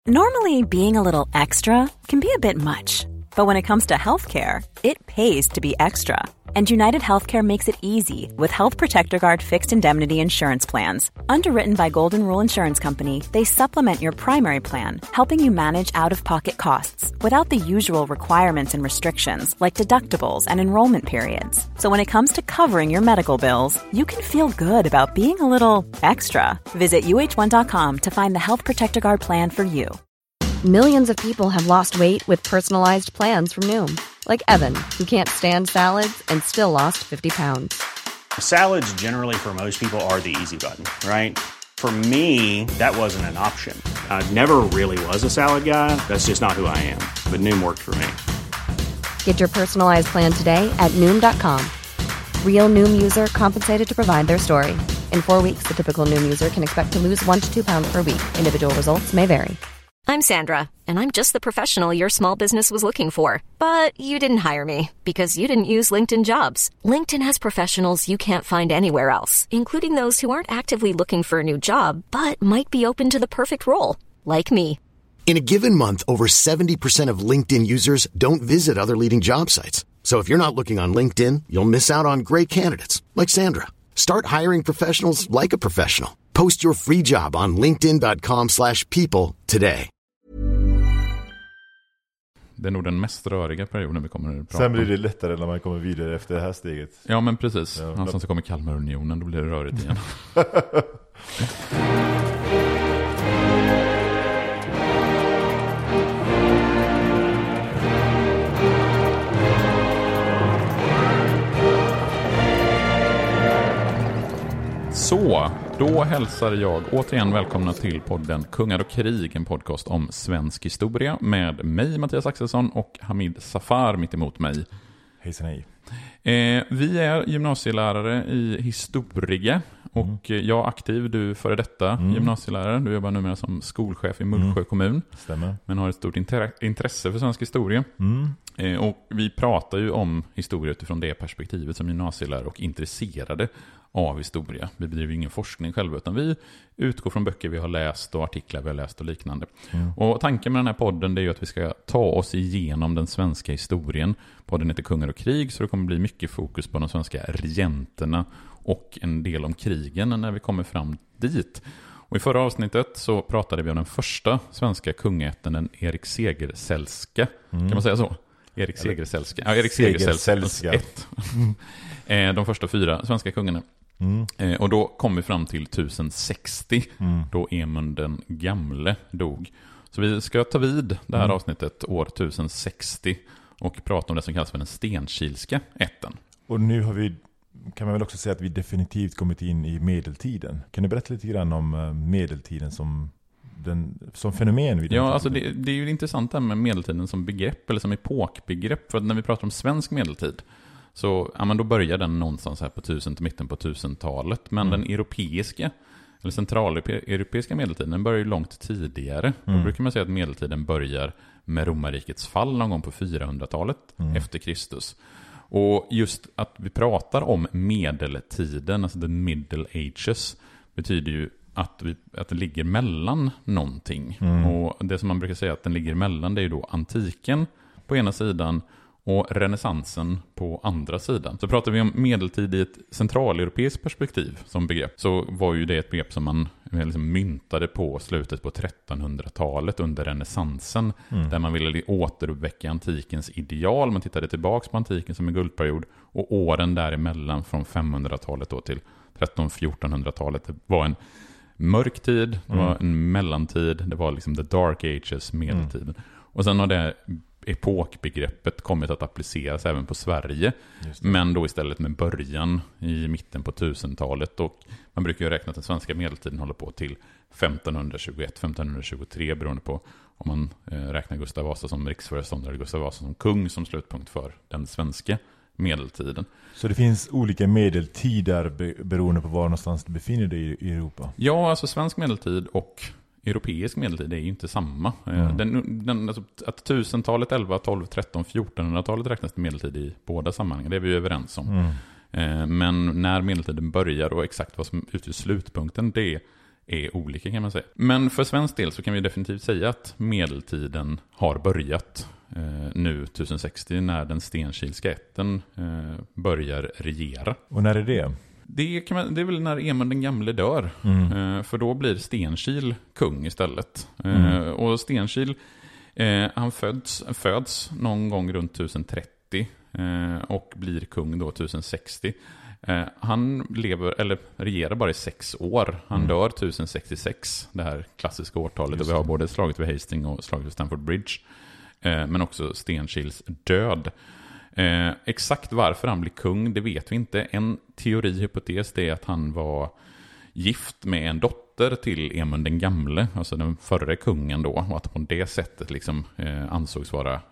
Normally, being a little extra can be a bit much, but when it comes to healthcare, it pays to be extra. And United Healthcare makes it easy with Health Protector Guard fixed indemnity insurance plans. Underwritten by Golden Rule Insurance Company, they supplement your primary plan, helping you manage out-of-pocket costs without the usual requirements and restrictions like deductibles and enrollment periods. So when it comes to covering your medical bills, you can feel good about being a little extra. Visit uh1.com to find the Health Protector Guard plan for you. Millions of people have lost weight with personalized plans from Noom. Like Evan, who can't stand salads and still lost 50 pounds. Salads generally for most people are the easy button, right? For me, that wasn't an option. I never really was a salad guy. That's just not who I am. But Noom worked for me. Get your personalized plan today at Noom.com. Real Noom user compensated to provide their story. In 4 weeks, the typical Noom user can expect to lose 1 to 2 pounds per week. Individual results may vary. I'm Sandra, and I'm just the professional your small business was looking for. But you didn't hire me because you didn't use LinkedIn Jobs. LinkedIn has professionals you can't find anywhere else, including those who aren't actively looking for a new job, but might be open to the perfect role, like me. In a given month, over 70% of LinkedIn users don't visit other leading job sites. So if you're not looking on LinkedIn, you'll miss out on great candidates, like Sandra. Start hiring professionals like a professional. Post your free job on linkedin.com/people today. Det är nog den mest röriga perioden vi kommer att prata om. Sen blir det lättare när man kommer vidare efter det här steget. Ja, men precis. Ja, sen så kommer Kalmarunionen, då blir det rörigt igen. Så, då hälsar jag återigen välkomna till podden Kungar och krig, en podcast om svensk historia med mig, Mattias Axelsson, och Hamid Safar mitt emot mig. Hejsan hej. Vi är gymnasielärare i historia och jag aktiv, du före detta gymnasielärare. Du jobbar numera som skolchef i Mullsjö kommun. Stämmer. Men har ett stort intresse för svensk historia. Och vi pratar ju om historia utifrån det perspektivet som gymnasielärare och intresserade av historia. Vi bedriver ingen forskning själva, utan vi utgår från böcker vi har läst och artiklar vi har läst och liknande. Och tanken med den här podden är ju att vi ska ta oss igenom den svenska historien. Podden heter Kungar och krig, så det kommer bli mycket fokus på de svenska regenterna och en del om krigen när vi kommer fram dit. Och i förra avsnittet så pratade vi om den första svenska kungaätten, den Erik Segersällska. Kan man säga så? Erik Segersällska. Ja, Erik Segersällska 1. De första 4 svenska kungarna. Och då kom vi fram till 1060 då Emund den gamle dog. Så vi ska ta vid det här avsnittet år 1060 och prata om det som kallas för den Stenkilska ätten. Och nu har vi, kan man väl också säga att vi definitivt kommit in i medeltiden. Kan du berätta lite grann om medeltiden som fenomen? Ja, alltså det är ju intressant här med medeltiden som begrepp eller som epokbegrepp. För att när vi pratar om svensk medeltid så ja, men då börjar den någonstans här på mitten på 1000-talet. Men den europeiska eller centraleuropeiska medeltiden, den börjar ju långt tidigare. Då brukar man säga att medeltiden börjar med romarrikets fall någon gång på 400-talet efter Kristus. Och just att vi pratar om medeltiden, alltså the middle ages, betyder ju att det ligger mellan någonting. Och det som man brukar säga att den ligger mellan, det är ju då antiken på ena sidan och renässansen på andra sidan. Så pratar vi om medeltid i ett centraleuropeiskt perspektiv som begrepp, så var ju det ett begrepp som man liksom myntade på slutet på 1300-talet under renässansen, där man ville återuppväcka antikens ideal. Man tittade tillbaka på antiken som en guldperiod, och åren däremellan från 500-talet då till 1300-1400-talet, det var en mörk tid, det var en mellantid, det var liksom the dark ages, medeltiden. Och sen har det epokbegreppet kommit att appliceras även på Sverige, men då istället med början i mitten på 1000-talet, och man brukar ju räkna att den svenska medeltiden håller på till 1521-1523 beroende på om man räknar Gustav Vasa som riksföreståndare eller Gustav Vasa som kung som slutpunkt för den svenska medeltiden. Så det finns olika medeltider beroende på var någonstans du befinner dig i Europa? Ja, alltså svensk medeltid och europeisk medeltid är ju inte samma. Alltså, att 1000-talet, 11, 12, 13, 1400-talet räknas till medeltid i båda sammanhang. Det är vi överens om. Men när medeltiden börjar och exakt vad som utgör slutpunkten, det är olika kan man säga. Men för svensk del så kan vi definitivt säga att medeltiden har börjat nu 1060 när den Stenkilska ätten börjar regera. Och när är det? Det är väl när Emund den gamle dör. För då blir Stenkil kung istället. Och Stenkil, han föds någon gång runt 1030 och blir kung då 1060. Han regerar bara i 6 år. Han dör 1066, det här klassiska årtalet. Och vi har både slaget vid Hastings och slaget vid Stamford Bridge. Men också Stenkils död. Exakt varför han blir kung, det vet vi inte. En hypotes är att han var gift med en dotter till Emund den gamle, alltså den förre kungen då, och att på det sättet liksom, ansågs vara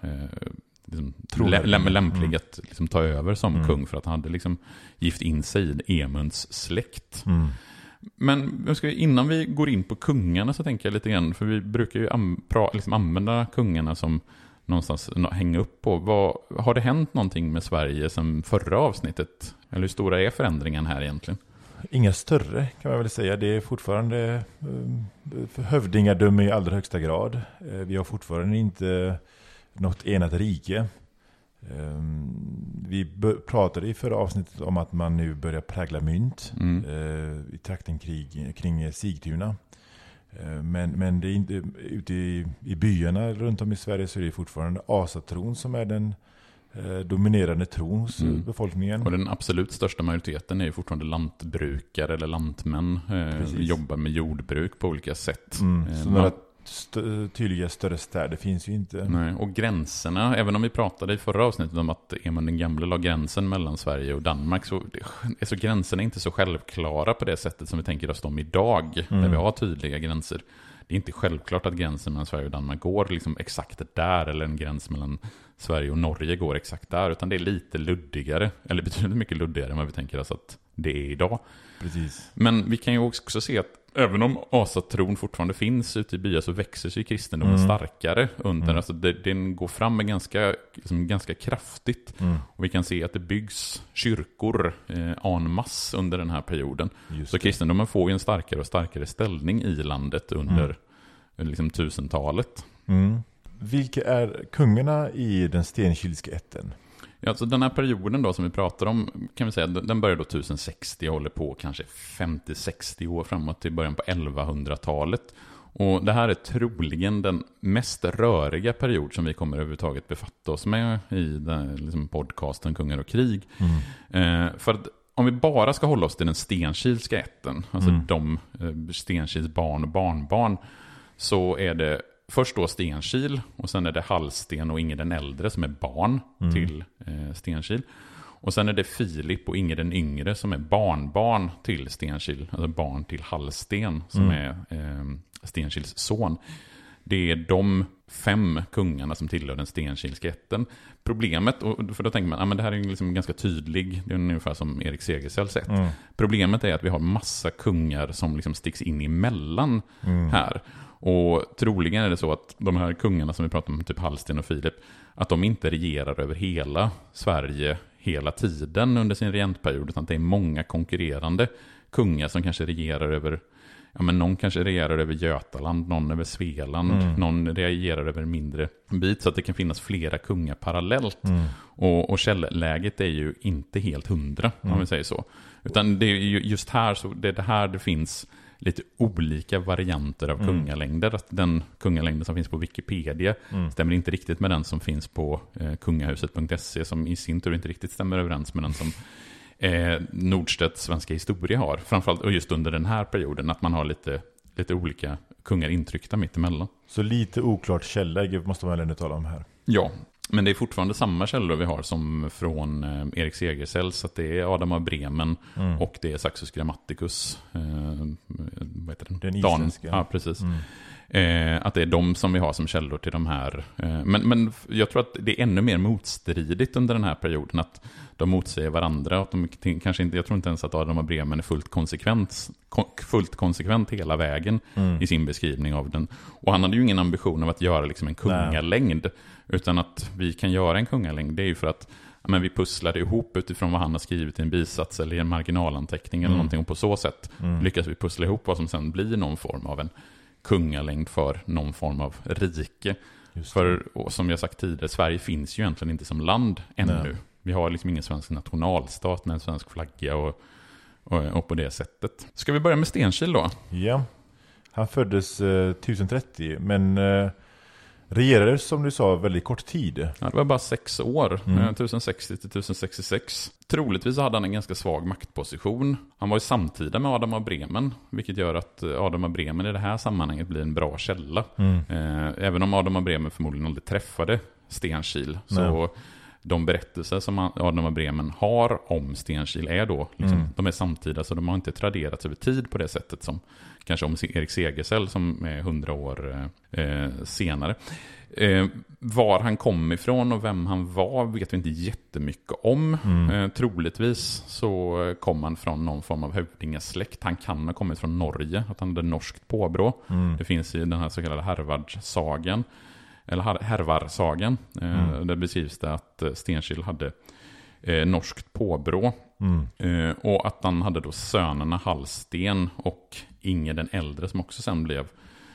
lämplig att liksom, ta över som kung, för att han hade liksom, gift in sig i Emunds släkt. Men innan vi går in på kungarna så tänker jag lite grann, för vi brukar ju använda kungarna som någonstans hänga upp på. Har det hänt någonting med Sverige sedan förra avsnittet? Eller hur stora är förändringen här egentligen? Inga större kan man väl säga. Det är fortfarande hövdingadöme i allra högsta grad. Vi har fortfarande inte något enat rike. Vi pratade i förra avsnittet om att man nu börjar prägla mynt i trakten kring Sigtuna. Men det är inte, ute i byarna runt om i Sverige så är det fortfarande asatron som är den dominerande tron hos befolkningen. Och den absolut största majoriteten är fortfarande lantbrukare eller lantmän. Jobbar med jordbruk på olika sätt. Så några tydliga större städer finns ju inte. Nej, och gränserna, även om vi pratade i förra avsnittet om att Emund den gamle la gränsen mellan Sverige och Danmark, så gränserna är inte så självklara på det sättet som vi tänker oss dem idag, där vi har tydliga gränser. Det är inte självklart att gränsen mellan Sverige och Danmark går liksom exakt där, eller en gräns mellan Sverige och Norge går exakt där, utan det är lite luddigare, eller betydligt mycket luddigare än vad vi tänker oss att det är idag. Precis. Men vi kan ju också se att även om asatron fortfarande finns ute i byar så växer sig kristendomen starkare under. Alltså den går fram med ganska kraftigt. Och vi kan se att det byggs kyrkor en masse under den här perioden. Så kristendomen får ju en starkare och starkare ställning i landet under liksom 1000-talet. Vilka är kungarna i den Stenkilska ätten? Ja, alltså den här perioden då som vi pratar om, kan vi säga, den börjar då 1060 och håller på kanske 50-60 år framåt till början på 1100-talet. Och det här är troligen den mest röriga period som vi kommer överhuvudtaget befatta oss med i den, liksom podcasten Kungar och krig. För att om vi bara ska hålla oss till den Stenkilska ätten, alltså de Stenkils barn och barnbarn, så är det först då Stenkil, och sen är det Hallsten och Inge den äldre som är barn till Stenkil. Och sen är det Filip och Inge den yngre som är barnbarn till Stenkil, alltså barn till Hallsten som är Stenkils son. Det är de 5 kungarna som tillhör den Stenkilska ätten. Problemet, och för då tänker man, men det här är liksom ganska tydlig, det är ungefär som Erik Segersäll sett. Problemet är att vi har massa kungar som liksom sticks in emellan här. Och troligen är det så att de här kungarna som vi pratar om, typ Hallsten och Filip, att de inte regerar över hela Sverige hela tiden under sin regentperiod, utan att det är många konkurrerande kungar som kanske regerar över, ja men någon kanske regerar över Götaland, någon över Svealand, någon regerar över en mindre bit, så att det kan finnas flera kungar parallellt. Och källläget är ju inte helt 100 om vi säger så. Utan det är ju just här, så det är det här det finns lite olika varianter av kungalängder. Att den kungalängden som finns på Wikipedia stämmer inte riktigt med den som finns på kungahuset.se, som i sin tur inte riktigt stämmer överens med den som Nordstedts svenska historia har. Framförallt och just under den här perioden, att man har lite olika kungar intryckta mitt emellan. Så lite oklart källläge måste man ändå tala om här. Ja, men det är fortfarande samma källor vi har som från Erik Segersäll, så att det är Adam av Bremen och det är Saxus Grammaticus. Vad heter den? Den isländska. Ja, precis. Att det är de som vi har som källor till de här. Men jag tror att det är ännu mer motstridigt under den här perioden, att de motsäger varandra. Att de kanske inte, jag tror inte ens att Adam av Bremen är fullt konsekvent hela vägen i sin beskrivning av den. Och han hade ju ingen ambition av att göra liksom en kungalängd. Utan att vi kan göra en kungalängd, det är ju för att men vi pusslade ihop utifrån vad han har skrivit i en bisats eller i en marginalanteckning eller någonting, och på så sätt lyckas vi pussla ihop vad som sen blir någon form av en kungalängd för någon form av rike. För som jag sagt tidigare, Sverige finns ju egentligen inte som land ännu. Nej. Vi har liksom ingen svensk nationalstat med en svensk flagga och på det sättet. Ska vi börja med Stenkiel då? Ja, han föddes 1030 men regerade som du sa väldigt kort tid. Ja, det var bara 6 år, 1060 till 1066. Troligtvis hade han en ganska svag maktposition. Han var ju samtida med Adam av Bremen, vilket gör att Adam av Bremen i det här sammanhanget blir en bra källa. Även om Adam av Bremen förmodligen aldrig träffade Stenkiel, så de berättelser som Adam av Bremen har om Stenkiel är då liksom, de är samtida, så de har inte traderats över tid på det sättet som kanske om Erik Segersäll som är 100 år senare. Var han kom ifrån och vem han var vet vi inte jättemycket om. Troligtvis så kom han från någon form av hövdingasläkt. Han kan ha kommit från Norge, att han hade norskt påbrå. Det finns i den här så kallade Hervardsagan, eller Hervarsagan, där beskrivs det att Stenkiel hade norskt påbrå, och att han hade då sönerna Hallsten och Inge den äldre som också sen blev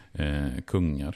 kungar.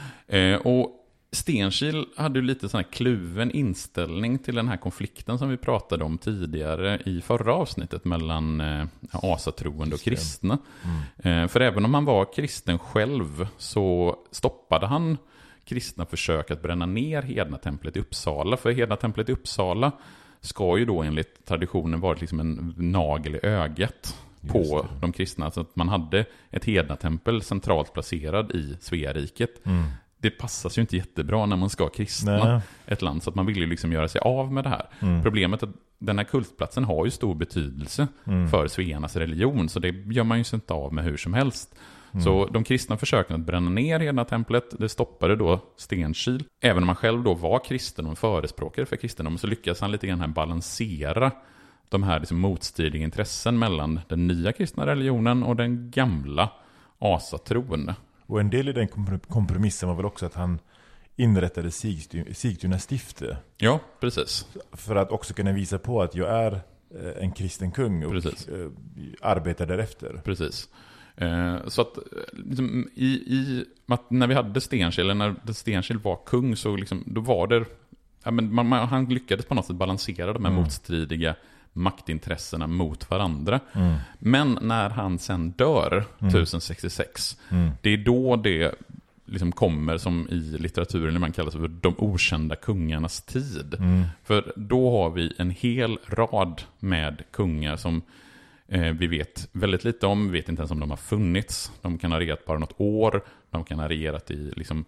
Och Stenkiel hade ju lite sån här kluven inställning till den här konflikten som vi pratade om tidigare i förra avsnittet mellan asatroende och kristna. För även om han var kristen själv så stoppade han kristna försök att bränna ner hednatemplet i Uppsala. För hednatemplet i Uppsala ska ju då enligt traditionen varit liksom en nagel i ögat på de kristna. Så att man hade ett hednatempel centralt placerad i Sveariket. Det passas ju inte jättebra när man ska kristna ett land, så att man vill ju liksom göra sig av med det här. Problemet är att den här kultplatsen har ju stor betydelse för svearnas religion, så det gör man ju inte av med hur som helst. Så de kristna försökte att bränna ner hednatemplet, det stoppade då Stenkiel. Även om han själv då var kristen och förespråkare för kristendom, så lyckades han lite grann här balansera de här liksom motstridiga intressen mellan den nya kristna religionen och den gamla asatron. Och en del i den kompromissen var väl också att han inrättade Sigtuna stifte. Ja, precis. För att också kunna visa på att jag är en kristen kung och arbetar därefter. Precis. Så att liksom, att när vi hade Stenkiel, eller när Stenkiel var kung, så liksom, då var det han lyckades på något sätt balansera de här motstridiga maktintressena mot varandra. Men när han sen dör 1066, det är då det liksom kommer som i litteraturen man kallar för de okända kungarnas tid. För då har vi en hel rad med kungar som vi vet väldigt lite om. Vi vet inte ens om de har funnits. De kan ha regerat bara något år. De kan ha regerat i liksom,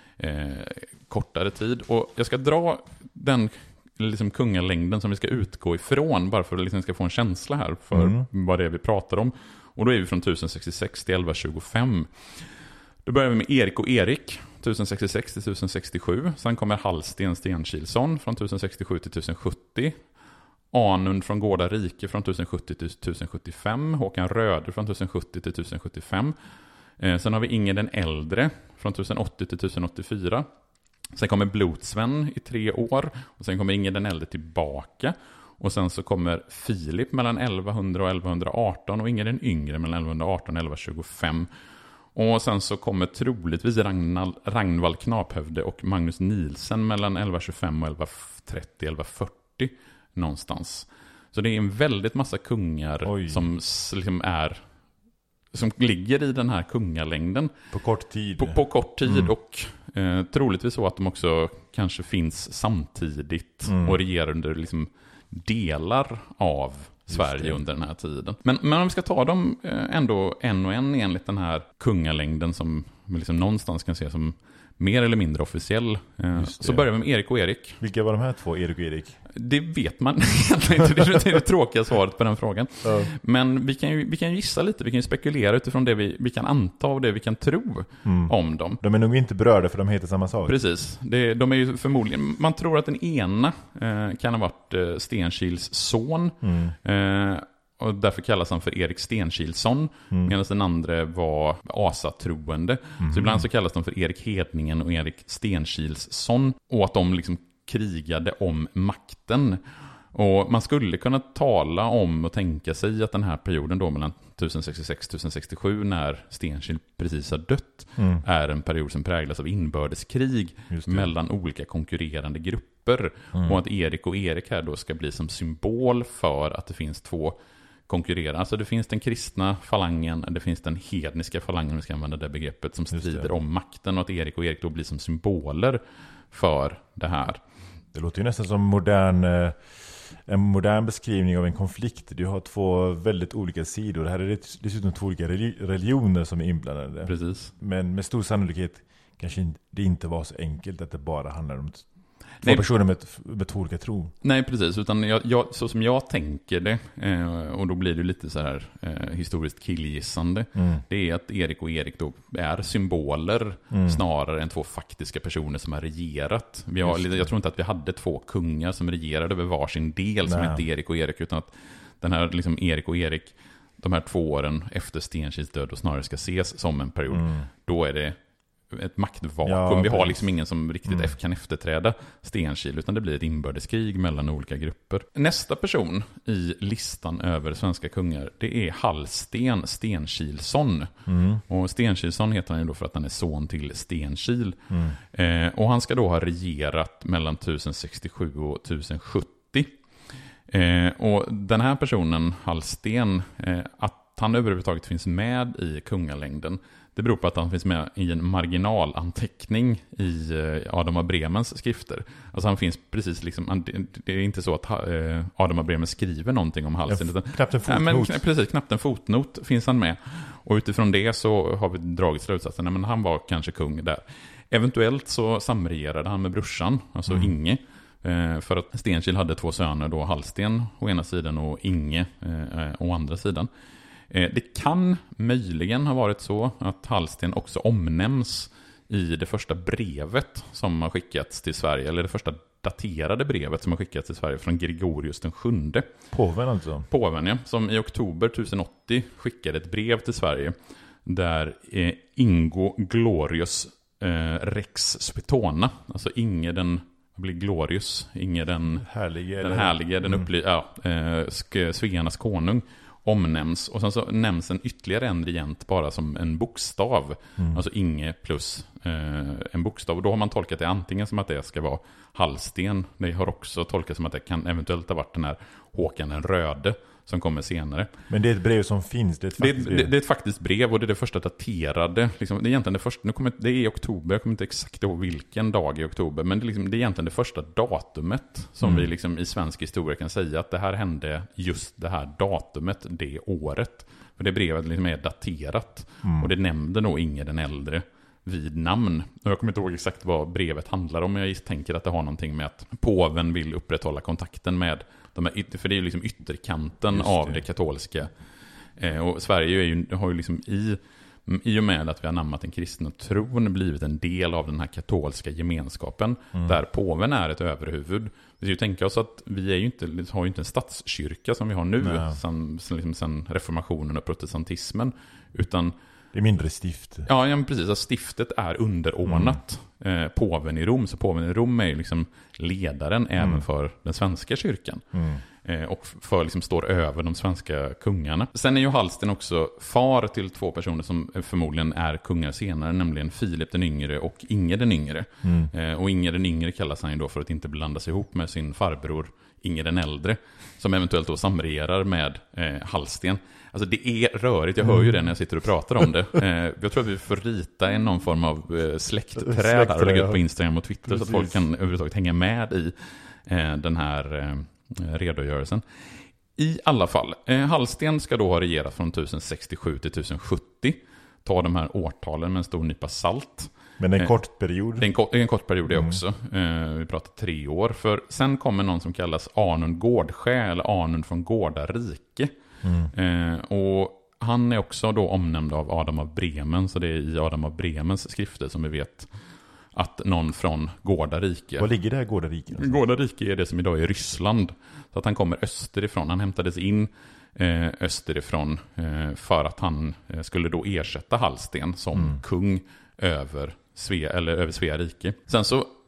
kortare tid. Och jag ska dra den liksom kungalängden som vi ska utgå ifrån, bara för att liksom ska få en känsla här för vad det är vi pratar om. Och då är vi från 1066 till 1125. Då börjar vi med Erik och Erik 1066 till 1067. Sen kommer Hallsten Stenkilsson från 1067 till 1070. Anund från Gårda rike från 1070 till 1075. Håkan Röder från 1070 till 1075. Sen har vi Inge den äldre från 1080 till 1084. Sen kommer Blodsven i 3 år. Och sen kommer Inge den äldre tillbaka. Och sen så kommer Filip mellan 1100 och 1118. Och Inge den yngre mellan 1118 och 1125. Och sen så kommer troligtvis Ragnvald Knaphövde och Magnus Nielsen mellan 1125 och 1130-1140 någonstans. Så det är en väldigt massa kungar som liksom som ligger i den här kungalängden. På kort tid. På kort tid och troligtvis så att de också kanske finns samtidigt och regerar under liksom delar av Sverige under den här tiden. Men om vi ska ta dem ändå en och en enligt den här kungalängden som vi liksom någonstans kan se som mer eller mindre officiell. Så börjar vi med Erik och Erik. Vilka var de här två, Erik och Erik? Det vet man egentligen inte. Det är det tråkiga svaret på den frågan. Men vi kan ju gissa lite. Vi kan ju spekulera utifrån det vi kan anta och det vi kan tro om dem. De är nog inte berörda för de heter samma sak. Precis. De är ju förmodligen... Man tror att den ena kan ha varit Stenkiels son. Och därför kallas han för Erik Stenkilsson. Medan den andra var asatroende. Så ibland så kallas de för Erik Hedningen och Erik Stenkilsson. Och att de liksom krigade om makten. Och man skulle kunna tala om och tänka sig att den här perioden då mellan 1066-1067 när Stenkild precis har dött är en period som präglas av inbördeskrig mellan olika konkurrerande grupper. Och att Erik och Erik här då ska bli som symbol för att det finns två konkurrerande. Alltså det finns den kristna falangen, det finns den hedniska falangen, vi ska använda det begreppet, som strider om makten, och att Erik och Erik då blir som symboler för det här. Det låter ju nästan som en modern beskrivning av en konflikt. Du har två väldigt olika sidor. Det här är dessutom två olika religioner som är inblandade. Precis. Men med stor sannolikhet kanske det inte var så enkelt att det bara handlar om två personer med två olika tro. Nej, precis. Utan jag, så som jag tänker det, och då blir det lite så här historiskt killgissande, det är att Erik och Erik då är symboler snarare än två faktiska personer som har regerat. Jag tror inte att vi hade två kungar som regerade över varsin del som hette Erik och Erik, utan att den här liksom Erik och Erik, de här 2 åren efter Stenkilds död, då snarare ska ses som en period. Då är det ett maktvakuum. Ja, vi har liksom ingen som riktigt kan efterträda Stenkild, utan det blir ett inbördeskrig mellan olika grupper. Nästa person i listan över svenska kungar, det är Hallsten Stenkilsson. Och Stenkilsson heter han ju då för att han är son till Stenkild. Och han ska då ha regerat mellan 1067 och 1070. Och den här personen, Hallsten, att han överhuvudtaget finns med i kungalängden, det beror på att han finns med i en marginalanteckning i Adam av Bremens skrifter. Alltså han finns precis liksom, det är inte så att Adam av Bremen skriver någonting om Hallsten. Knappt en fotnot. Precis, knappt en fotnot finns han med. Och utifrån det så har vi dragit slutsatsen, men han var kanske kung där. Eventuellt så samregerade han med brorsan, alltså Inge. För att Stenkild hade 2 söner, då Hallsten å ena sidan och Inge å andra sidan. Det kan möjligen ha varit så att Hallsten också omnämns i det första brevet som har skickats till Sverige, eller det första daterade brevet som har skickats till Sverige från Gregorius den 7. Påven alltså? Påven, ja. Som i oktober 1080 skickade ett brev till Sverige där Ingo Glorius Rex Spetona, alltså Inge den blir Glorius, Inge den härlige, den Svearnas konung, omnämns. Och sen så nämns en ytterligare en regent bara som en bokstav. Alltså Inge plus en bokstav. Och då har man tolkat det antingen som att det ska vara Hallsten. Det har också tolkat som att det kan eventuellt ha varit den här Håkan den röde som kommer senare. Men det är ett brev som finns? Det är ett faktiskt brev, och det är det första daterade. Liksom, det är egentligen det första, det är i oktober, jag kommer inte exakt ihåg vilken dag i oktober, men det är egentligen det första datumet som vi liksom i svensk historia kan säga att det här hände just det här datumet, det året. För det brevet liksom är daterat, och det nämnde nog Inge den äldre vid namn. Och jag kommer inte ihåg exakt vad brevet handlar om, men jag tänker att det har någonting med att påven vill upprätthålla kontakten med de här, för det är ju liksom ytterkanten av det katolska. Och Sverige har ju liksom i och med att vi har namnat den kristna tron blivit en del av den här katolska gemenskapen där påven är ett överhuvud. Vi ska ju tänka oss att vi har ju inte en statskyrka som vi har nu sen reformationen och protestantismen, utan det är mindre stift. Ja, precis. Att stiftet är underordnat påven i Rom. Så påven i Rom är ju liksom ledaren även för den svenska kyrkan. Och för liksom står över de svenska kungarna. Sen är ju Hallsten också far till 2 personer som förmodligen är kungar senare, nämligen Filip den yngre och Inge den yngre. Och Inge den yngre kallas han ju då för att inte blandas ihop med sin farbror Inge den äldre, som eventuellt då samregerar med Hallsten. Alltså det är rörigt, jag hör ju det när jag sitter och pratar om det. Jag tror att vi får rita någon form av släktträd här och lägga ut på Instagram och Twitter. Precis. Så att folk kan överhuvudtaget hänga med i den här redogörelsen. I alla fall, Hallsten ska då ha regerat från 1067 till 1070. Ta de här årtalen med en stor nypa salt. Men en kort period. Det är en kort period det också. Vi pratar 3 år. För sen kommer någon som kallas Arnund Gårdsjö eller Arnund från Gårdarike. Och han är också då omnämnd av Adam av Bremen. Så det är i Adam av Bremens skrifter som vi vet att någon från Gårdarike. Var ligger det här Gårdarike? Gårdarike är det som idag är Ryssland. Så att han kommer österifrån. Han hämtades in österifrån för att han skulle då ersätta Hallsten som kung över Svea rike. Sen så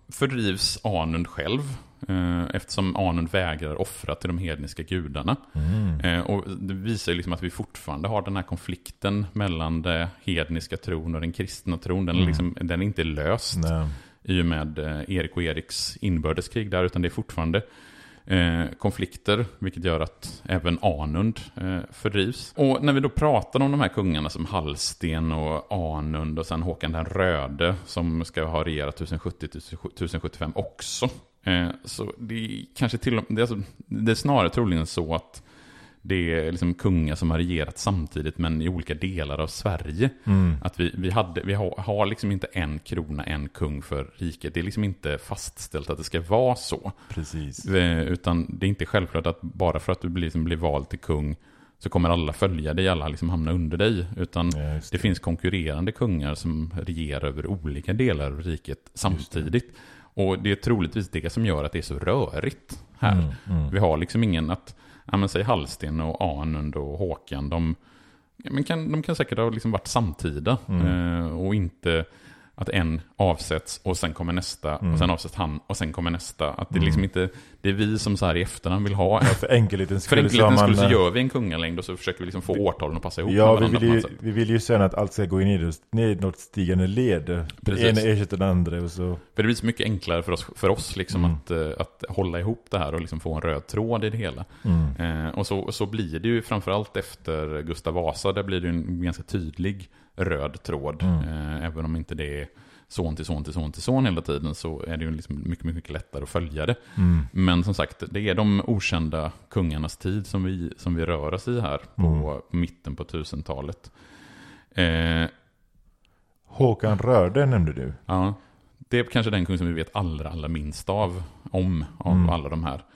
fördrivs Anund själv, eftersom Anund vägrar offra till de hedniska gudarna. Och det visar ju liksom att vi fortfarande har den här konflikten mellan den hedniska tron och den kristna tron. Den är inte löst i och med Erik och Eriks inbördeskrig där, utan det är fortfarande konflikter, vilket gör att även Anund fördrivs. Och när vi då pratar om de här kungarna som Hallsten och Anund och sen Håkan den röde som ska ha regerat 1070-1075 också, så det är kanske det är snarare troligen så att det är liksom kungar som har regerat samtidigt men i olika delar av Sverige. Att vi har liksom inte en krona, en kung för riket. Det är liksom inte fastställt att det ska vara så. Precis. Utan det är inte självklart att bara för att du blir vald till kung så kommer alla följa dig, alla liksom hamna under dig. Utan det finns konkurrerande kungar som regerar över olika delar av riket samtidigt. Och det är troligtvis det som gör att det är så rörigt här. Vi har liksom ingen att... Ja, men säg Hallsten och Anund och Håkan, de kan säkert ha liksom varit samtida och inte att en avsätts och sen kommer nästa och sen avsätts han och sen kommer nästa. Att det liksom inte, det är vi som så här i efterhand vill ha. För enkelhetens skull så gör vi en kungalängd och så försöker vi liksom få årtalen att passa ihop. Ja, vi vill ju sen att allt ska gå in i något stigande led. Det ena ersätter den andra och så. För det blir så mycket enklare för oss liksom att hålla ihop det här och liksom få en röd tråd i det hela. Och så blir det ju framförallt efter Gustav Vasa, där blir det en ganska tydlig röd tråd. Även om inte det är son till son till son till son hela tiden, så är det ju liksom mycket, mycket lättare att följa det. Men som sagt, det är de okända kungarnas tid som vi rör oss i här på mitten på 1000-talet. Håkan Röde nämnde du. Ja, det är kanske den kung som vi vet allra minst av alla de här.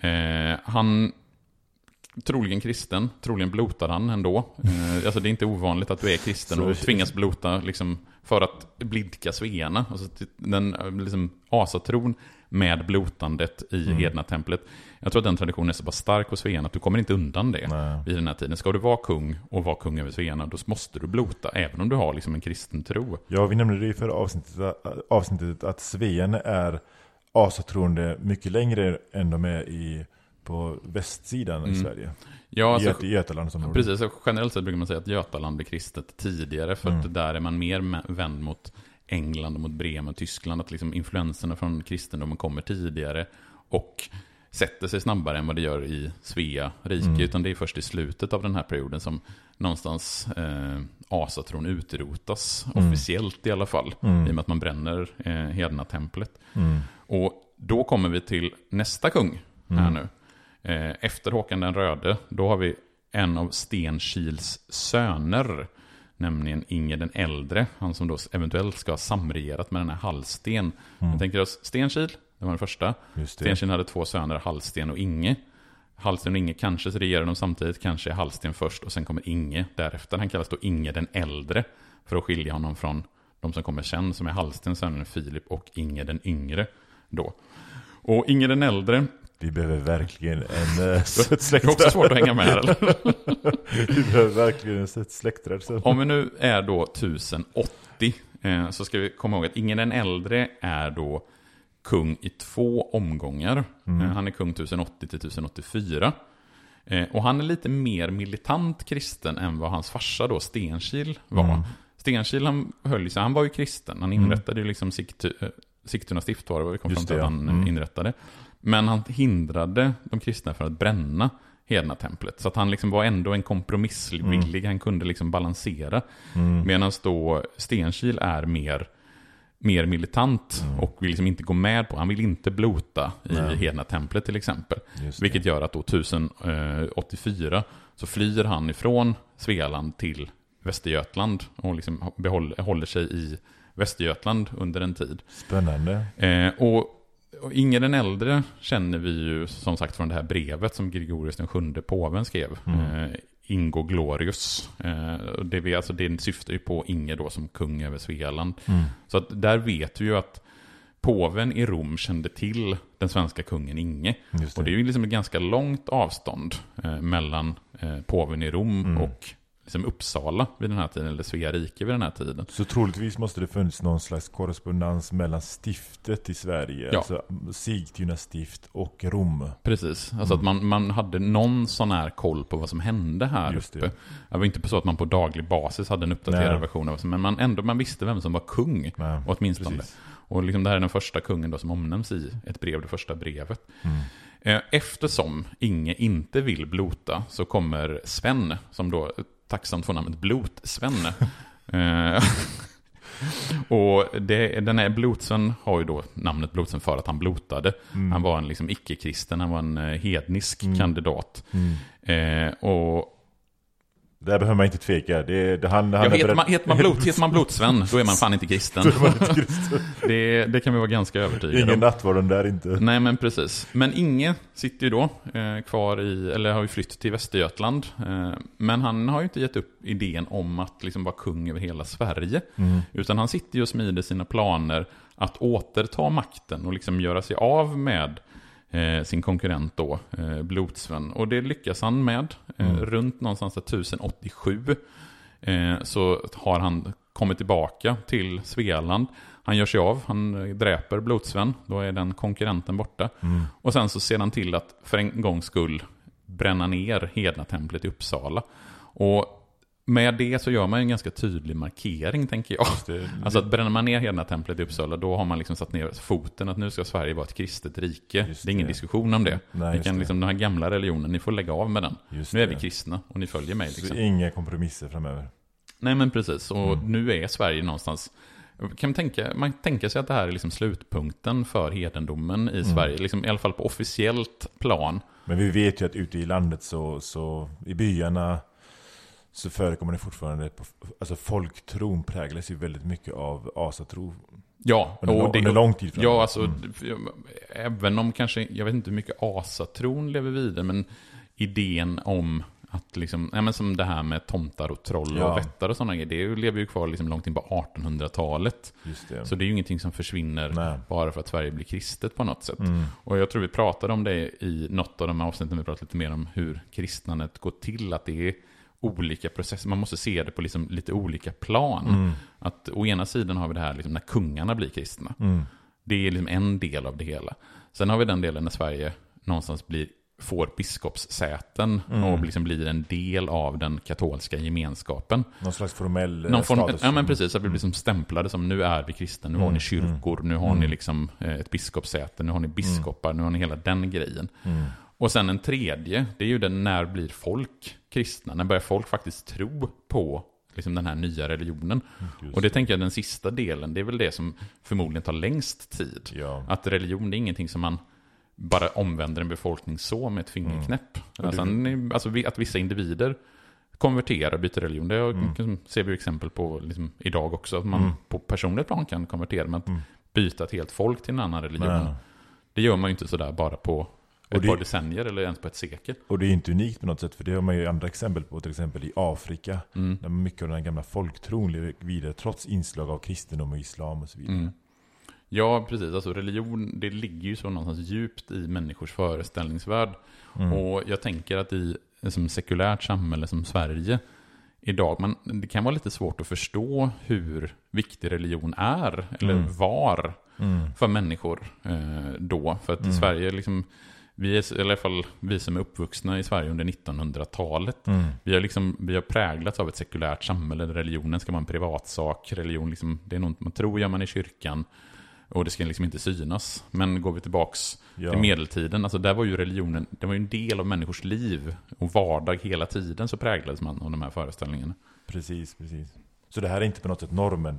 Han troligen kristen, troligen blotar han ändå. Alltså det är inte ovanligt att du är kristen och tvingas blota liksom för att blidka Svearna. Alltså den liksom asatron med blotandet i hednatemplet. Jag tror att den traditionen är så pass stark hos Svearna att du kommer inte undan det i den här tiden. Ska du vara kung och vara kung över Svearna, då måste du blota även om du har liksom en kristen tro. Ja, vi nämnde det i förra avsnittet att Svearna är asatroende mycket längre än de är på västsidan i Sverige. Ja, alltså, i Götaland som precis, så generellt sett brukar man säga att Götaland blir kristet tidigare för att där är man mer vänd mot England och mot Bremen och Tyskland, att liksom influenserna från kristendomen kommer tidigare och sätter sig snabbare än vad det gör i Svea rike, utan det är först i slutet av den här perioden som någonstans asatron utrotas officiellt i alla fall, i och med att man bränner hednatemplet. Och då kommer vi till nästa kung här nu. Efter Håkan den röde, då har vi en av Stenkils söner, nämligen Inge den äldre, han som då eventuellt ska ha samregerat med den här Hallsten. Jag tänker oss Stenkil, det var den första. Stenkil hade 2 söner, Hallsten och Inge. Hallsten och Inge kanske regerar de samtidigt, kanske är Hallsten först och sen kommer Inge därefter. Han kallas då Inge den äldre för att skilja honom från de som kommer sen, som är Hallstens söner Filip och Inge den yngre då. Och Inge den äldre, vi behöver verkligen en släktträd. Det är också svårt att hänga med, eller? Vi behöver verkligen en släktträd. Om vi nu är då 1080 så ska vi komma ihåg att Inge den äldre är då kung i 2 omgångar. Han är kung 1080 till 1084. Och han är lite mer militant kristen än vad hans farsa då Stenkil var. Stenkil han var ju kristen. Han inrättade ju liksom Sigtuna stift var det, vi kom fram till att han inrättade. Men han hindrade de kristna för att bränna hednatemplet. Så att han liksom var ändå en kompromissvillig. Han kunde liksom balansera. Medan då Stenkil är mer militant och vill liksom inte gå med på. Han vill inte blota i hednatemplet till exempel. Vilket gör att då 1084 så flyr han ifrån Svealand till Västergötland och liksom håller sig i Västergötland under en tid. Spännande. Och Inge den äldre känner vi ju som sagt från det här brevet som Gregorius den 7:e påven skrev. Ingo Glorius. Det syftar ju på Inge då som kung över Svealand. Så att där vet vi ju att påven i Rom kände till den svenska kungen Inge. Och det är ju liksom ett ganska långt avstånd mellan påven i Rom och liksom Uppsala vid den här tiden, eller Svea rike vid den här tiden. Så troligtvis måste det funnits någon slags korrespondens mellan stiftet i Sverige, alltså Sigtuna stift och Rom. Precis, alltså att man hade någon sån här koll på vad som hände här uppe. Det var inte så att man på daglig basis hade en uppdaterad version av det, men man visste vem som var kung, åtminstone. Precis. Och liksom det här är den första kungen då som omnämns i ett brev, det första brevet. Eftersom Inge inte vill blota så kommer Sven, som då tacksamt får namnet Blot-Sven. Och den här Blotsven har ju då namnet Blotsven för att han blotade. Han var en liksom icke-kristen, han var en hednisk kandidat. Och där behöver man inte tveka. Heter man Blotsven, då är man fan inte kristen. Det kan vi vara ganska övertygade om. Ingen nattvarden där inte. Nej, men precis. Men Inge sitter ju då kvar eller har ju flytt till Västergötland. Men han har ju inte gett upp idén om att liksom vara kung över hela Sverige. Utan han sitter ju och smider sina planer att återta makten och liksom göra sig av med sin konkurrent då, Blotsven. Och det lyckas han med. Runt någonstans 1087 så har han kommit tillbaka till Svealand. Han gör sig av, han dräper Blotsven. Då är den konkurrenten borta. Och sen så ser han till att för en gångs skull bränna ner Hednatemplet i Uppsala. Och med det så gör man en ganska tydlig markering, tänker jag. Alltså att bränner man ner Hednatemplet i Uppsala, då har man liksom satt ner foten att nu ska Sverige vara ett kristet rike. Det är ingen diskussion om det. Ni kan liksom, den här gamla religionen, ni får lägga av med den. Nu är vi kristna och ni följer mig. Liksom. Så inga kompromisser framöver. Nej, men precis. Och nu är Sverige någonstans... Man tänker sig att det här är liksom slutpunkten för hedendomen i Sverige. Liksom, i alla fall på officiellt plan. Men vi vet ju att ute i landet så i byarna... så förekommer det fortfarande, alltså folktron präglas ju väldigt mycket av asatro. Ja, under lång tid framåt. Ja, alltså även om kanske, jag vet inte hur mycket asatron lever vidare, men idén om att liksom, men som det här med tomtar och troll och vättar och sådana grejer, det lever ju kvar liksom långt in på 1800-talet. Så det är ju ingenting som försvinner bara för att Sverige blir kristet på något sätt. Och jag tror vi pratade om det i något av de här avsnitten, vi pratade lite mer om hur kristnandet går till, att det är olika processer. Man måste se det på liksom lite olika plan. Att å ena sidan har vi det här liksom när kungarna blir kristna. Det är liksom en del av det hela. Sen har vi den delen när Sverige någonstans får biskopssäten och liksom blir en del av den katolska gemenskapen. Någon slags formell status. Ja, men precis. Att vi blir som stämplade som nu är vi kristna. Nu har ni kyrkor, nu har ni liksom ett biskopssäte, nu har ni biskopar, nu har ni hela den grejen. Och sen en tredje, det är ju den när blir folk kristna, när börjar folk faktiskt tro på liksom den här nya religionen. Och det tänker jag den sista delen, det är väl det som förmodligen tar längst tid. Att religion, det är ingenting som man bara omvänder en befolkning så med ett fingerknäpp. Alltså att vissa individer konverterar och byter religion, det ser vi exempel på liksom idag också, att man på personligt plan kan konvertera, men att byta ett helt folk till en annan religion, det gör man ju inte sådär bara på ett par decennier eller ens på ett sekel. Och det är inte unikt på något sätt, för det har man ju andra exempel på, till exempel i Afrika, där mycket av den gamla folktron lever vidare trots inslag av kristendom och islam och så vidare. Ja, precis. Alltså religion, det ligger ju så någonstans djupt i människors föreställningsvärld. Och jag tänker att i som sekulärt samhälle som Sverige idag, det kan vara lite svårt att förstå hur viktig religion är eller var för människor då. För att i Sverige liksom, vi är, i alla fall vi som är uppvuxna i Sverige under 1900-talet, vi har präglats av ett sekulärt samhälle där religionen ska vara en privatsak. Religion liksom, det är något man tror gör man i kyrkan och det ska liksom inte synas. Men går vi tillbaks till medeltiden, alltså där var ju religionen, det var ju en del av människors liv och vardag hela tiden, så präglades man av de här föreställningarna. Precis. Så det här är inte på något sätt normen.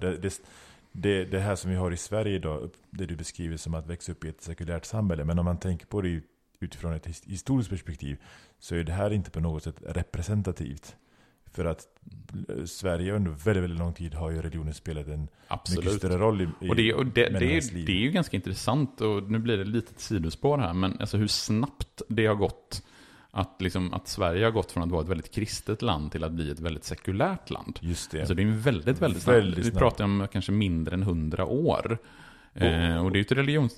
Det här som vi har i Sverige idag, det du beskriver som att växa upp i ett sekulärt samhälle, men om man tänker på det utifrån ett historiskt perspektiv, så är det här inte på något sätt representativt. För att Sverige under väldigt, väldigt lång tid har ju religionen spelat en mycket större roll i människornas liv. Det är ju ganska intressant, och nu blir det lite ett sidospår här, men alltså hur snabbt det har gått att Sverige har gått från att vara ett väldigt kristet land till att bli ett väldigt sekulärt land. Just det. Alltså det är en väldigt, väldigt snabbt. Vi pratar om kanske mindre än 100 år. Och det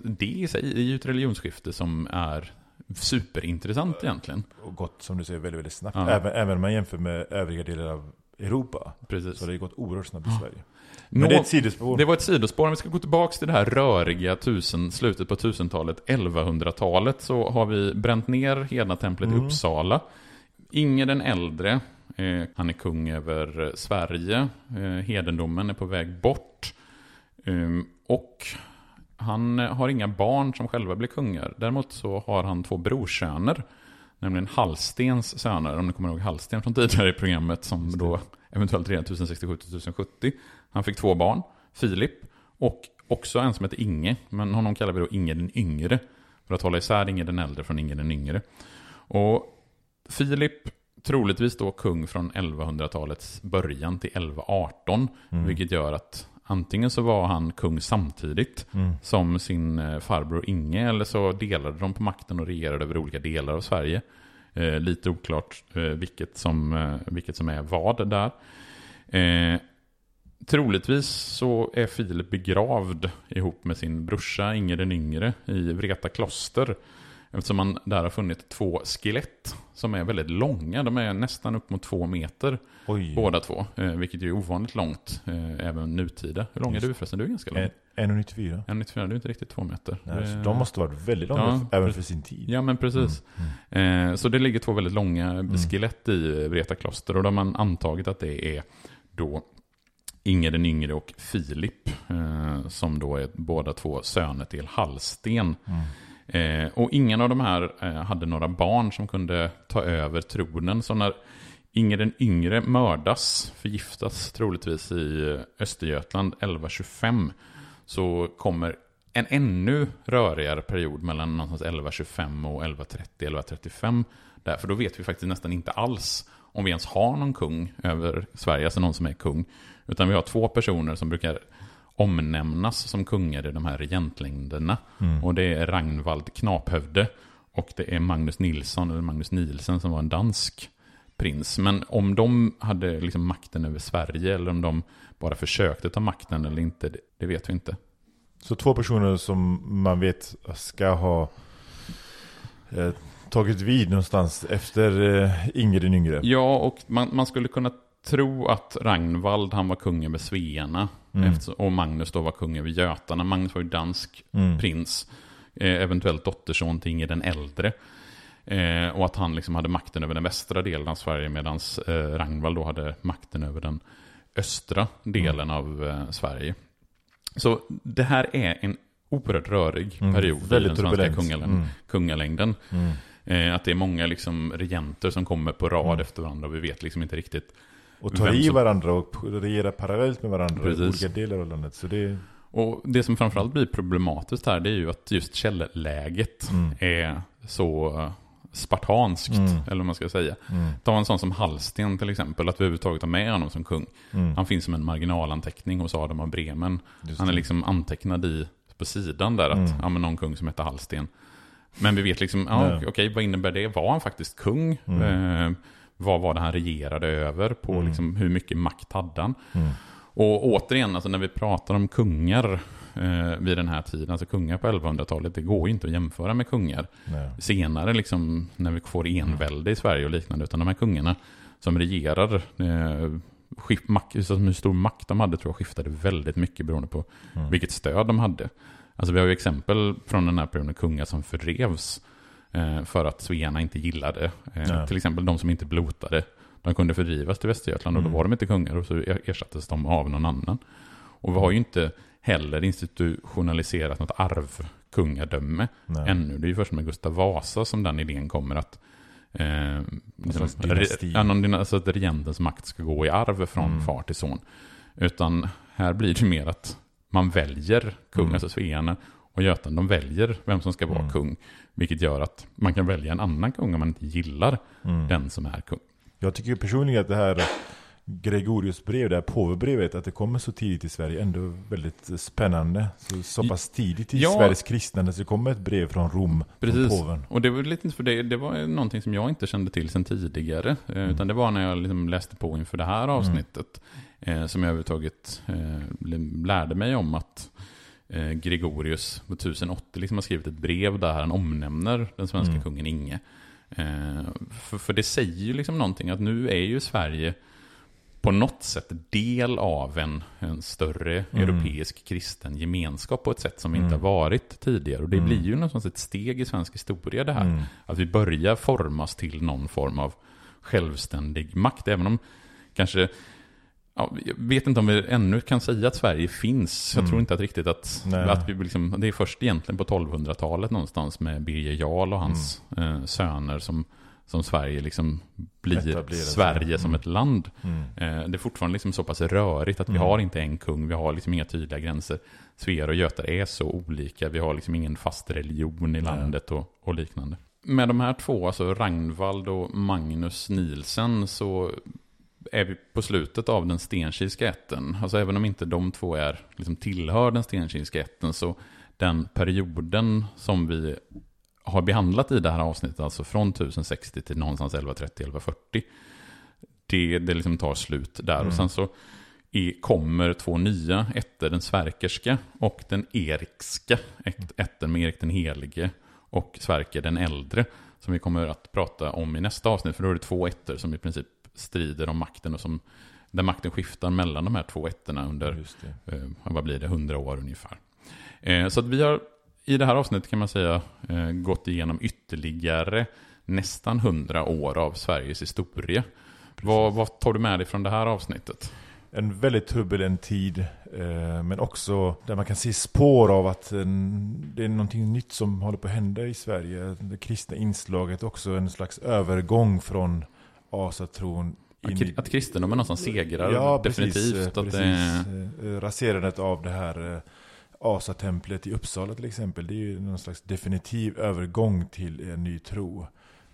är ju ett religionsskifte som är superintressant egentligen. Och gått, som du säger, väldigt, väldigt snabbt. Även om man jämför med övriga delar av Europa. Precis. Så det har gått oerhört snabbt i Sverige. Men det är ett sidospår. Det var ett sidospår. Om vi ska gå tillbaka till det här röriga slutet på 1000-talet, 1100-talet, så har vi bränt ner Hedna-templet i Uppsala. Inger den äldre, han är kung över Sverige. Hedendomen är på väg bort. Och han har inga barn som själva blir kungar. Däremot så har han 2 brorsöner, nämligen Hallstens söner. Om ni kommer ihåg Hallsten från tidigare i programmet, som då eventuellt redan 1067-1070. Han fick 2 barn, Filip och också en som heter Inge. Men honom kallar vi då Inge den yngre, för att hålla isär Inge den äldre från Inge den yngre. Och Filip, troligtvis då kung från 1100-talets början till 1118. Vilket gör att antingen så var han kung samtidigt som sin farbror Inge, eller så delade de på makten och regerade över olika delar av Sverige. Lite oklart vilket som är vad där. Troligtvis så är Filip begravd ihop med sin brorsa Inge den yngre i Vreta kloster, eftersom man där har funnit 2 skelett som är väldigt långa. De är nästan upp mot 2 meter. Oj. Båda 2, vilket är ovanligt långt även nutida. Hur lång är du förresten? Du är ganska lång. 1,94. 1,94, du är inte riktigt 2 meter. Nej, de måste vara väldigt långa, även för sin tid. Ja, men precis. Så det ligger 2 väldigt långa skelett i Vreta kloster, och då har man antagit att det är då Inge den yngre och Filip, som då är båda 2 söner till Hallsten. Och ingen av de här hade några barn som kunde ta över tronen. Så när Inge den yngre förgiftas troligtvis i Östergötland 1125, så kommer en ännu rörigare period mellan någonstans 1125 och 1130-1135. Därför då vet vi faktiskt nästan inte alls om vi ens har någon kung över Sverige, alltså någon som är kung. Utan vi har 2 personer som brukar omnämnas som kungar i de här regentlängderna. Och det är Ragnvald Knaphövde och det är Magnus Nielsen som var en dansk prins. Men om de hade liksom makten över Sverige, eller om de bara försökte ta makten eller inte, det vet vi inte. Så 2 personer som man vet ska ha tagit vid någonstans efter Inge den yngre. Ja, och man skulle kunna tro att Ragnvald, han var kung över Svearna, och Magnus då var kung över Götarna. Magnus var ju dansk prins, eventuellt dotterson till Inge den äldre, och att han liksom hade makten över den västra delen av Sverige, medan Ragnvald då hade makten över den östra delen av Sverige. Så det här är en oerhört rörig period i den svenska kungalängden. Att det är många liksom regenter som kommer på rad efter varandra, och vi vet liksom inte riktigt. Och tar i varandra och regerar parallellt med varandra i olika delar av landet. Så och det som framförallt blir problematiskt här, det är ju att just källläget är så spartanskt, eller vad man ska säga. Ta en sån som Hallsten till exempel, att vi överhuvudtaget har med honom som kung. Han finns som en marginalanteckning hos Adam av Bremen. Han är liksom antecknad på sidan där att men någon kung som heter Hallsten. Men vi vet liksom, okej, vad innebär det? Var han faktiskt kung? Vad var det han regerade över? På liksom, hur mycket makt hade han? Och återigen, alltså, när vi pratar om kungar vid den här tiden, alltså kungar på 1100-talet, det går ju inte att jämföra med kungar senare, liksom, när vi får envälde i Sverige och liknande, utan de här kungarna som regerar, hur stor makt de hade tror jag skiftade väldigt mycket beroende på vilket stöd de hade. Alltså vi har ju exempel från den här perioden, kungar som fördrevs för att svearna inte gillade. Till exempel de som inte blotade. De kunde fördrivas till Västergötland och då var de inte kungar, och så ersattes de av någon annan. Och vi har ju inte heller institutionaliserat något arvkungadöme ännu. Det är ju först med Gustav Vasa som den idén kommer att alltså att regentens makt ska gå i arv från far till son. Utan här blir det mer att man väljer kung, alltså svearna och Götan, de väljer vem som ska vara kung. Vilket gör att man kan välja en annan kung om man inte gillar den som är kung. Jag tycker personligen att det här Gregorius brev, det här påvebrevet, att det kommer så tidigt i Sverige, ändå väldigt spännande. Så pass tidigt i Sveriges kristnande så det kommer ett brev från Rom. Precis, från påven. Och det var lite för det var någonting som jag inte kände till sedan tidigare. Utan det var när jag liksom läste på inför det här avsnittet som jag överhuvudtaget lärde mig om att Gregorius på 1080 liksom har skrivit ett brev där han omnämner den svenska kungen Inge. För det säger ju liksom någonting att nu är ju Sverige på något sätt del av en större europeisk kristen gemenskap på ett sätt som vi inte har varit tidigare. Och det blir ju någonstans ett steg i svensk historia det här. Att vi börjar formas till någon form av självständig makt. Även om kanske, jag vet inte om vi ännu kan säga att Sverige finns. Jag tror inte att riktigt att vi liksom, det är först egentligen på 1200-talet någonstans med Birger Jarl och hans söner som Sverige liksom blir Sverige som ett land. Det är fortfarande liksom så pass rörigt att vi har inte en kung, vi har liksom inga tydliga gränser. Svear och götar är så olika, vi har liksom ingen fast religion i landet och liknande. Med de här två, alltså Ragnvald och Magnus Nielsen, så är vi på slutet av den Stenkilska ätten. Alltså även om inte de två liksom tillhör den Stenkilska ätten, så den perioden som vi har behandlat i det här avsnittet, alltså från 1060 till någonstans 1130-1140, det liksom tar slut där. Och sen så kommer två nya ätter, den Sverkerska och den Erikska ätten med Erik den helige och Sverker den äldre, som vi kommer att prata om i nästa avsnitt. För då är det två ätter som i princip strider om makten, och där makten skiftar mellan de här två ätterna under, vad blir det, 100 år ungefär. Så att vi har i det här avsnittet, kan man säga, gått igenom ytterligare nästan 100 år av Sveriges historia. Vad tar du med dig från det här avsnittet? En väldigt turbulent tid, men också där man kan se spår av att det är någonting nytt som håller på att hända i Sverige. Det kristna inslaget, också en slags övergång från asatron. Att kristendomen någonstans segrar, ja, definitivt. Precis. Raserandet av det här asatemplet i Uppsala till exempel, det är ju någon slags definitiv övergång till en ny tro.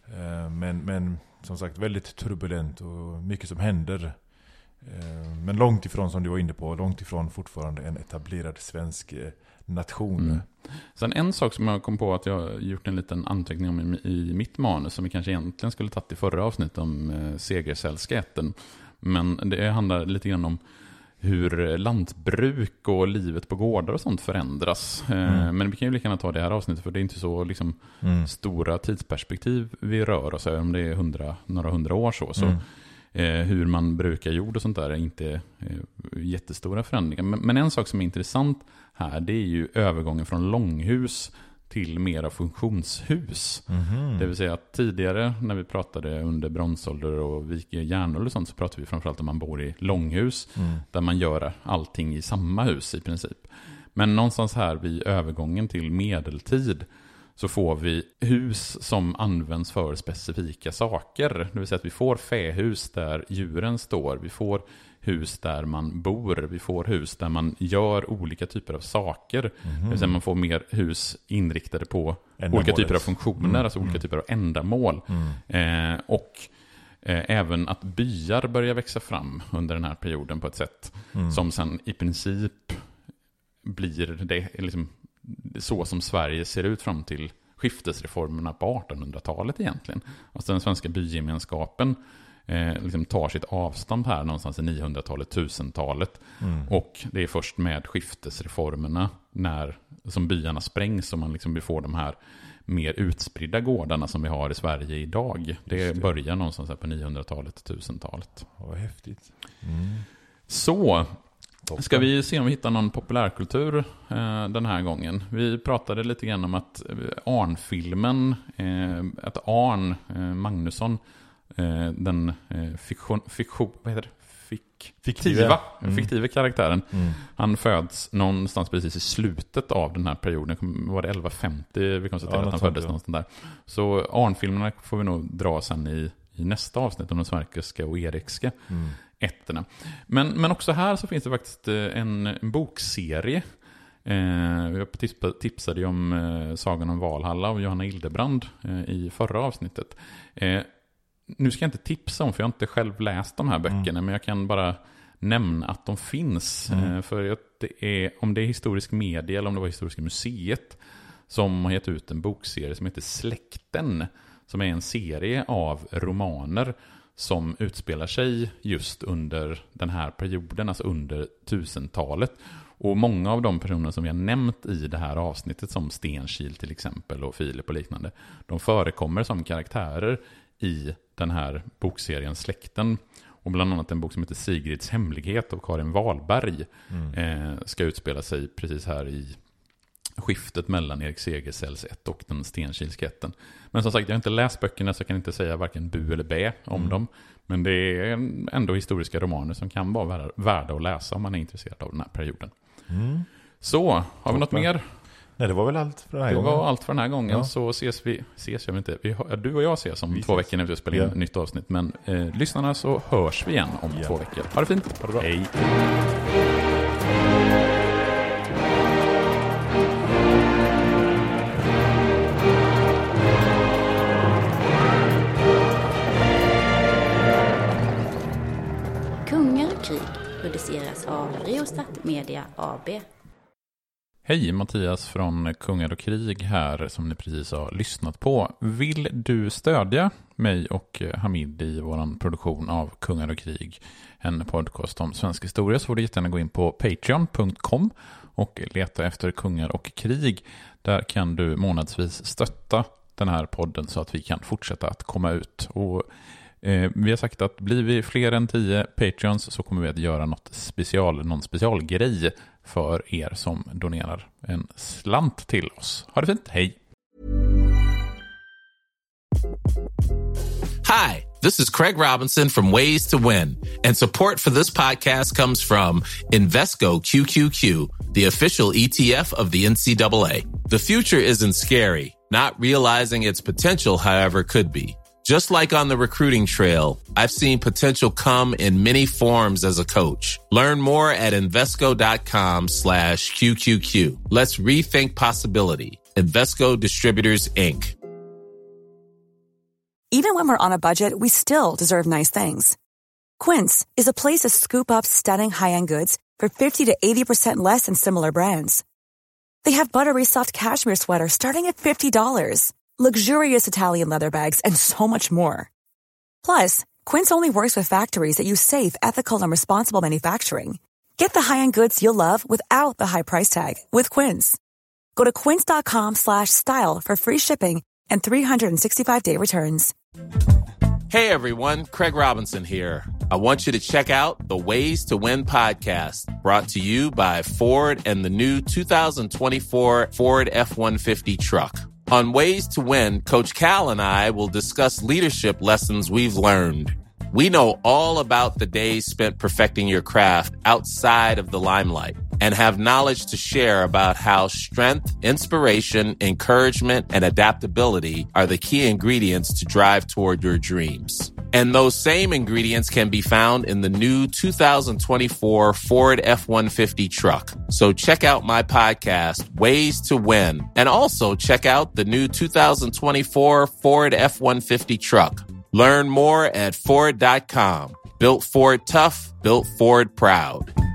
Men som sagt väldigt turbulent och mycket som händer. Men långt ifrån, som du var inne på, långt ifrån fortfarande en etablerad svensk nation. Sen en sak som jag kom på att jag har gjort en liten anteckning om i mitt manus, som vi kanske egentligen skulle tagit i förra avsnittet om Segersällska ätten. Men det handlar lite grann om hur lantbruk och livet på gårdar och sånt förändras. Men vi kan ju lika gärna ta det här avsnittet, för det är inte så liksom stora tidsperspektiv vi rör oss över, om det är några hundra år så. Hur man brukar jord och sånt där är inte jättestora förändringar. Men en sak som är intressant här, det är ju övergången från långhus till mera funktionshus. Det vill säga att tidigare när vi pratade under bronsålder och järnålder och sånt, så pratade vi framförallt om man bor i långhus där man gör allting i samma hus i princip. Men någonstans här vid övergången till medeltid så får vi hus som används för specifika saker. Det vill säga att vi får fähus där djuren står. Vi får hus där man bor. Vi får hus där man gör olika typer av saker. Det vill säga man får mer hus inriktade på olika typer av funktioner, alltså olika typer av ändamål. Och även att byar börjar växa fram under den här perioden på ett sätt som sen i princip blir det liksom så som Sverige ser ut fram till skiftesreformerna på 1800-talet egentligen. Alltså den svenska bygemenskapen liksom tar sitt avstånd här någonstans i 900-talet, 1000-talet. Och det är först med skiftesreformerna som byarna sprängs och man liksom får de här mer utspridda gårdarna som vi har i Sverige idag. Det börjar någonstans här på 900-talet, 1000-talet. Vad häftigt. Så ska vi se om vi hittar någon populärkultur den här gången. Vi pratade lite grann om att Arn-filmen, att Arn Magnusson, den fiktiva karaktären, han föds någonstans precis i slutet av den här perioden. Var det 1150 vi konstaterade att han föddes någonstans där. Så Arn-filmerna får vi nog dra sen i nästa avsnitt om de Sverkerska och Erikska ätterna. Men också här så finns det faktiskt en bokserie. Jag tipsade ju om Sagan om Valhalla av Johanna Ildebrand i förra avsnittet. Nu ska jag inte tipsa om, för jag har inte själv läst de här böckerna, men jag kan bara nämna att de finns. För att om det är Historisk Media eller om det var Historiska museet som har gett ut en bokserie som heter Släkten, som är en serie av romaner som utspelar sig just under den här perioden, alltså under 1000-talet. Och många av de personer som vi har nämnt i det här avsnittet, som Stenkil till exempel och Filip och liknande, de förekommer som karaktärer i den här bokserien Släkten. Och bland annat en bok som heter Sigrids hemlighet av Karin Wahlberg ska utspela sig precis här i skiftet mellan Erik Segersells 1 och den Stenkilske ätten. Men som sagt, jag har inte läst böckerna så jag kan inte säga varken bu eller bä om dem. Men det är ändå historiska romaner som kan vara värda att läsa om man är intresserad av den här perioden. Så, har vi något mer? Nej, det var väl allt för den här gången. Det var allt för den här gången. Ja. Så du och jag ses om 2 veckor när vi spelar in ett nytt avsnitt. Men lyssnarna så hörs vi igen om 2 veckor. Ha det fint. Ha det bra. Hej. Kungar och krig produceras av Riostat Media AB. Hej, Mattias från Kungar och krig här som ni precis har lyssnat på. Vill du stödja mig och Hamid i vår produktion av Kungar och krig, en podcast om svensk historia, så får du jättegärna gå in på patreon.com och leta efter Kungar och krig. Där kan du månadsvis stötta den här podden så att vi kan fortsätta att komma ut. Och vi har sagt att blir vi fler än 10 Patreons så kommer vi att göra någon specialgrej för er som donerar en slant till oss. Ha det fint, hej! Hi, this is Craig Robinson from Ways to Win, and support for this podcast comes from Invesco QQQ, the official ETF of the NCAA. The future isn't scary. Not realizing its potential, however, could be. Just like on the recruiting trail, I've seen potential come in many forms as a coach. Learn more at Invesco.com/QQQ. Let's rethink possibility. Invesco Distributors, Inc. Even when we're on a budget, we still deserve nice things. Quince is a place to scoop up stunning high-end goods for 50 to 80% less than similar brands. They have buttery soft cashmere sweaters starting at $50, luxurious Italian leather bags, and so much more. Plus, Quince only works with factories that use safe, ethical, and responsible manufacturing. Get the high-end goods you'll love without the high price tag with Quince. Go to quince.com/style for free shipping and 365-day returns. Hey everyone, Craig Robinson here. I want you to check out the Ways to Win podcast, brought to you by Ford and the new 2024 Ford F-150 truck. On Ways to Win, Coach Cal and I will discuss leadership lessons we've learned. We know all about the days spent perfecting your craft outside of the limelight and have knowledge to share about how strength, inspiration, encouragement, and adaptability are the key ingredients to drive toward your dreams. And those same ingredients can be found in the new 2024 Ford F-150 truck. So check out my podcast, Ways to Win, and also check out the new 2024 Ford F-150 truck. Learn more at Ford.com. Built Ford tough, built Ford proud.